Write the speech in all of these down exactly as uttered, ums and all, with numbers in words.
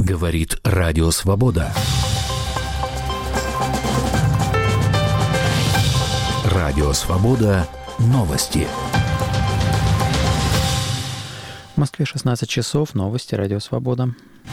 Говорит Радио Свобода. Радио Свобода. Новости. В Москве шестнадцать часов. Новости. Радио Свобода.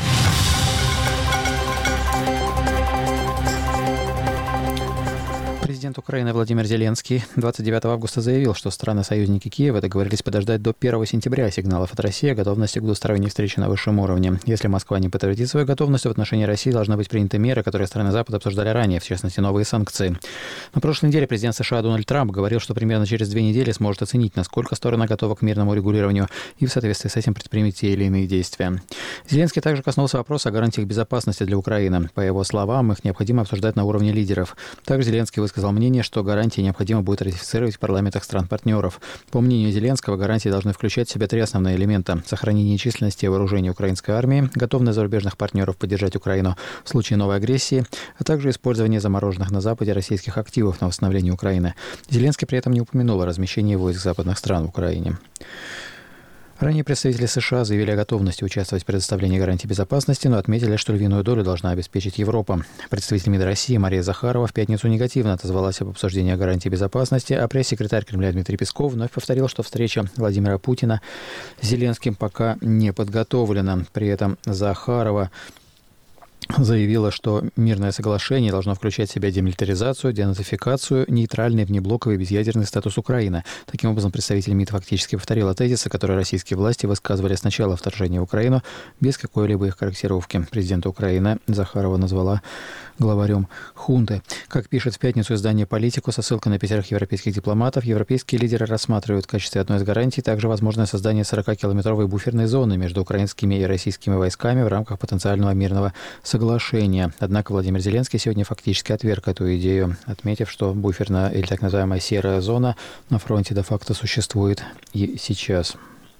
Президент Украины Владимир Зеленский двадцать девятого августа заявил, что страны-союзники Киева договорились подождать до первого сентября сигналов от России о готовности к двусторонней встрече на высшем уровне. Если Москва не подтвердит свою готовность, в отношении России должны быть приняты меры, которые страны Запада обсуждали ранее, в частности, новые санкции. На прошлой неделе президент США Дональд Трамп говорил, что примерно через две недели сможет оценить, насколько сторона готова к мирному регулированию и в соответствии с этим предпримет те или иные действия. Зеленский также коснулся вопроса о гарантиях безопасности для Украины. По его словам, их необходимо обсуждать на уровне лидеров. Также Зеленский высказал мнение, что гарантии необходимо будет ратифицировать в парламентах стран-партнеров. По мнению Зеленского, гарантии должны включать в себя три основные элемента: сохранение численности и вооружения украинской армии, готовность зарубежных партнеров поддержать Украину в случае новой агрессии, а также использование замороженных на Западе российских активов на восстановление Украины. Зеленский при этом не упомянул о размещении войск западных стран в Украине. Ранее представители США заявили о готовности участвовать в предоставлении гарантий безопасности, но отметили, что львиную долю должна обеспечить Европа. Представитель МИД России Мария Захарова в пятницу негативно отозвалась об обсуждении гарантий безопасности, а пресс-секретарь Кремля Дмитрий Песков вновь повторил, что встреча Владимира Путина с Зеленским пока не подготовлена. При этом Захарова заявила, что мирное соглашение должно включать в себя демилитаризацию, денацификацию, нейтральный внеблоковый безъядерный статус Украины. Таким образом, представитель МИД фактически повторила тезисы, которые российские власти высказывали с начала вторжения в Украину без какой-либо их корректировки. Президента Украины Захарова назвала главарем хунты. Как пишет в пятницу издание «Политику» со ссылкой на пятерых европейских дипломатов, европейские лидеры рассматривают в качестве одной из гарантий также возможное создание сорокакилометровой буферной зоны между украинскими и российскими войсками в рамках потенциального мирного соглашения. Однако Владимир Зеленский сегодня фактически отверг эту идею, отметив, что буферная или так называемая серая зона на фронте де-факто существует и сейчас.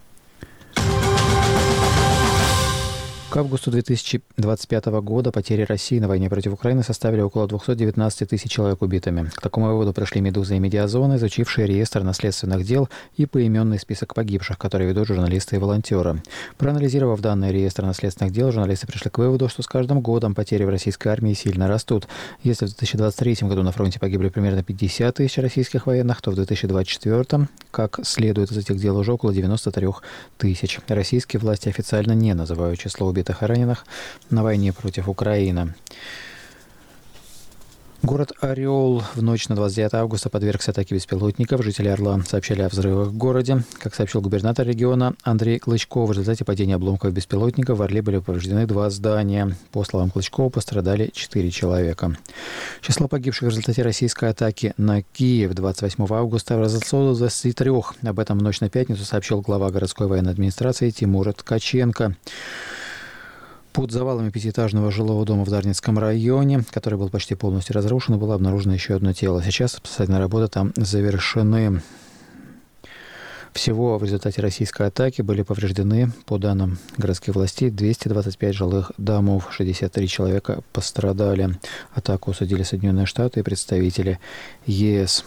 К августу две тысячи двадцать пятого года потери России на войне против Украины составили около двести девятнадцать тысяч человек убитыми. К такому выводу пришли «Медуза» и «Медиазона», изучившие реестр наследственных дел и поименный список погибших, которые ведут журналисты и волонтеры. Проанализировав данные реестра наследственных дел, журналисты пришли к выводу, что с каждым годом потери в российской армии сильно растут. Если в две тысячи двадцать третьем году на фронте погибли примерно пятьдесят тысяч российских военных, то в две тысячи двадцать четвёртом, как следует из этих дел, уже около девяносто три тысячи. Российские власти официально не называют число убитых и раненых на войне против Украины. Город Орел в ночь на двадцать девятое августа подвергся атаке беспилотников. Жители Орла сообщали о взрывах в городе. Как сообщил губернатор региона Андрей Клычко, в результате падения обломков беспилотников в Орле были повреждены два здания. По словам Клычкова, пострадали четыре человека. Число погибших в результате российской атаки на Киев двадцать восьмого августа возросло до двадцати трёх. Об этом в ночь на пятницу сообщил глава городской военной администрации Тимур Ткаченко. Под завалами пятиэтажного жилого дома в Дарницком районе, который был почти полностью разрушен, было обнаружено еще одно тело. Сейчас спасательные работы там завершены. Всего в результате российской атаки были повреждены, по данным городских властей, двести двадцать пять жилых домов. шестьдесят три человека пострадали. Атаку осудили Соединенные Штаты и представители ЕС.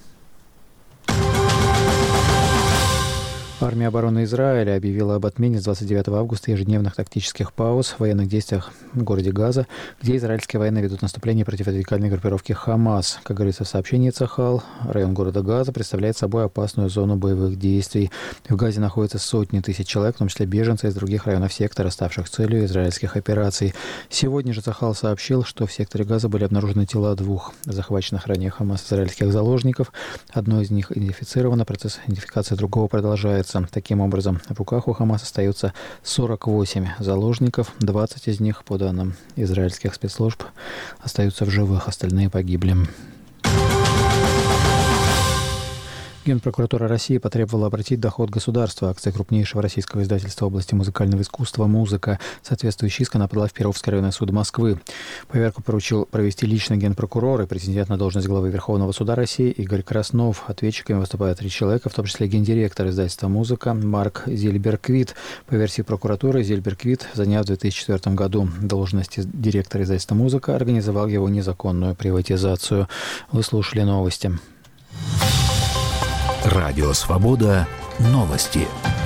Армия обороны Израиля объявила об отмене с двадцать девятого августа ежедневных тактических пауз в военных действиях в городе Газа, где израильские военные ведут наступление против радикальной группировки Хамас. Как говорится в сообщении Цахал, район города Газа представляет собой опасную зону боевых действий. В Газе находятся сотни тысяч человек, в том числе беженцы из других районов сектора, ставших целью израильских операций. Сегодня же Цахал сообщил, что в секторе Газа были обнаружены тела двух захваченных ранее Хамас израильских заложников. Одно из них идентифицировано, процесс идентификации другого продолжается. Таким образом, в руках у Хамас остается сорок восемь заложников, двадцать из них, по данным израильских спецслужб, остаются в живых, остальные погибли. Генпрокуратура России потребовала обратить доход государства, акции крупнейшего российского издательства в области музыкального искусства «Музыка». Соответствующий иск она подала в Перовский районный суд Москвы. Поверку поручил провести лично генпрокурор и претендент на должность главы Верховного суда России Игорь Краснов. Ответчиками выступают три человека, в том числе гендиректор издательства «Музыка» Марк Зильберквит. По версии прокуратуры, Зильберквит, заняв в две тысячи четвёртом году должность директора издательства «Музыка», организовал его незаконную приватизацию. Вы слушали новости. Радио Свобода. Новости.